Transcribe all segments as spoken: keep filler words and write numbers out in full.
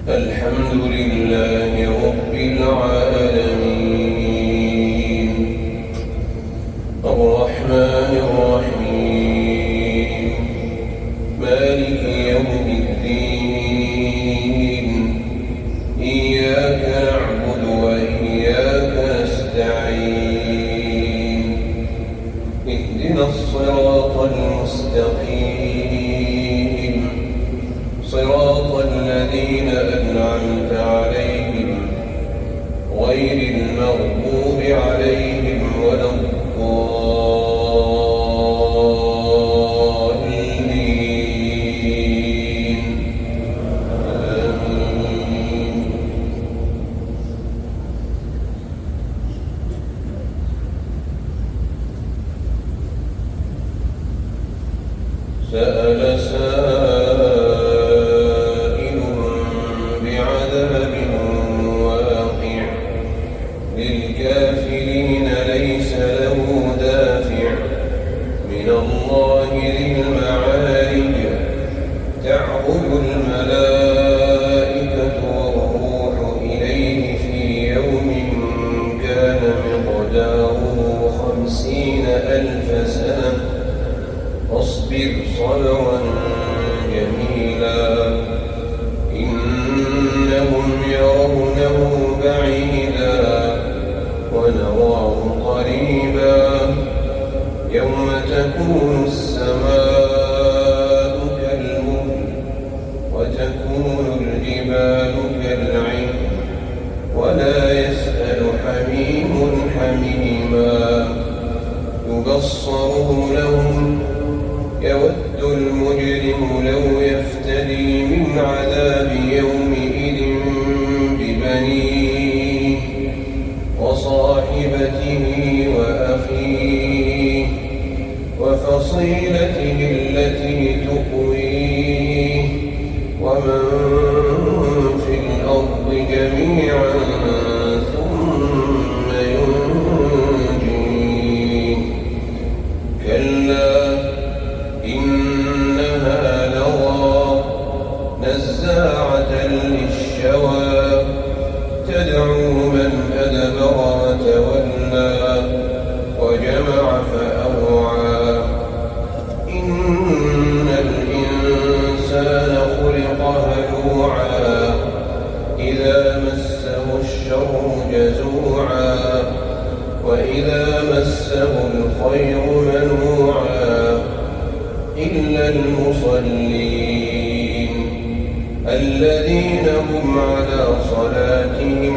الحمد لله رب العالمين الرحمن الرحيم مالك يوم الدين إياك نعبد وإياك نستعين اهدنا الصراط المستقيم صراط الذين أنعمت عليهم غير المغضوب عليهم ولا الضالين آمين. سأل سائل بعذاب واقع للكافرين ليس له دافع من الله ذي المعارج تعرج الملائكة والروح إليه في يوم كان مقداره خمسين ألف سنة فاصبر صبرا جميلا إنهم يرونه بعيدا ونراه قريبا يوم تكون السماء كالمهل وتكون الجبال كالعهن ولا يسأل حميم حميما يبصرونهم يود المجرم لو يفتدي من عذاب يومئذ ببنيه وصاحبته وأخيه وفصيلته التي تؤويه ومن في الأرض جميعا ثم ينجيه كلا إنها لظى نزاعة للشوى تدعو من أدبر وتولى وجمع فأوعى إن الإنسان خلق هلوعا إذا مسه الشر جزوعا وإذا مسه الخير منوعا إلا المصلين الذين هم على صلاتهم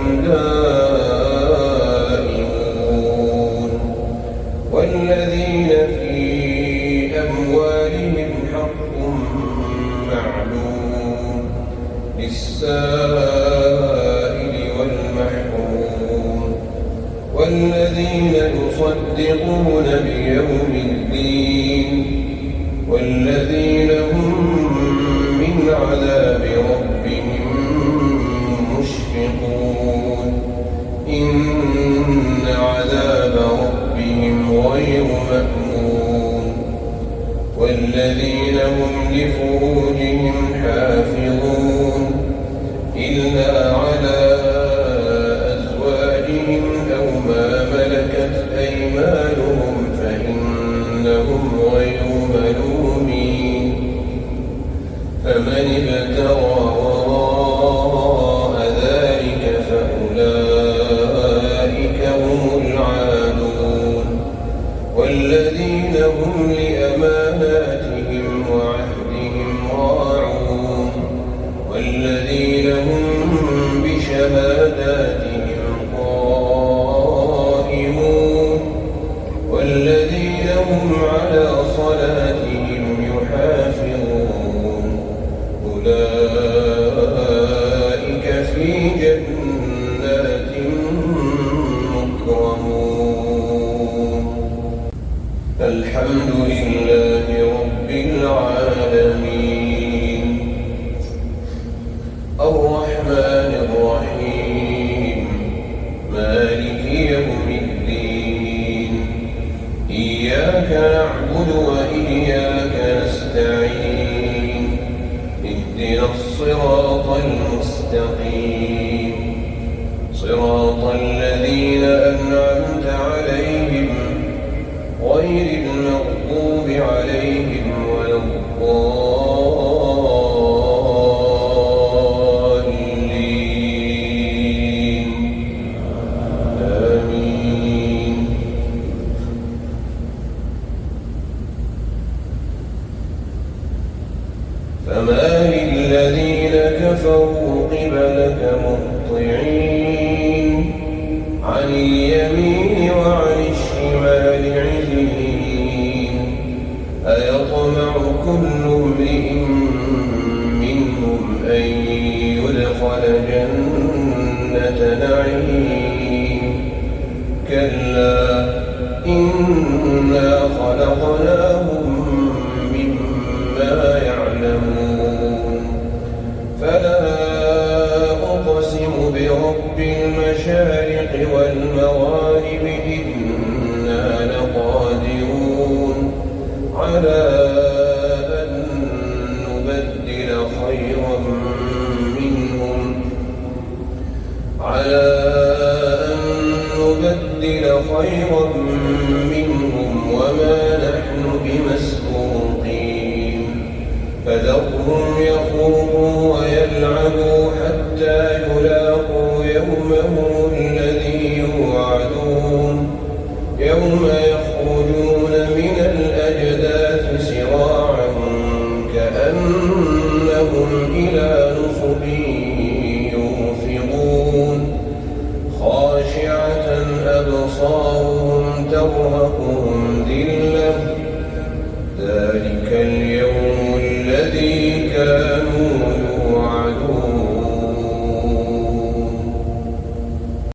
دائمون والذين في أموالهم حق معلوم للسائل والمحروم والذين يصدقون بيوم الدين والذين هم من عذاب ربهم مشفقون إن عذاب ربهم غير مأمون والذين هم لفروجهم حافظون إلا على أزواجهم أو ما ملكت أيمانهم فإنهم غير ملومين فمن ابتغى وراء ذلك فأولئك هم العادون والذين هم لأماناتهم وعهدهم راعون والذين هم بشهاداتهم قائمون والذين هم على صلاتهم يحافظون أولئك في جنات مكرمون الحمد لله رب العالمين الرحمن الرحيم مالك يوم الدين إياك نعبد وإياك نستعين اهدنا الصراط المستقيم صراط الذين أنعمت عليهم غير المغضوب عليهم ولا الضالين آمين. فمال الذين كفروا قبلك مهطعين عن اليمين وعن الشمال عزين أيطمع كل امرئ منهم أن يدخل جنة نعيم كلا إنا خلقناهم مما يعلمون فلا أقسم برب المشارق والمغارب إنا لقادرون على أن نبدل خيرا منهم على أن نبدل خيرا منهم وما نحن بمسبوقين فذرهم يخوضوا ويلعبوا حتى يلاقوا يومهم الذي يوعدون يوم يخرجون من الأجداث سراعا كأنهم إلى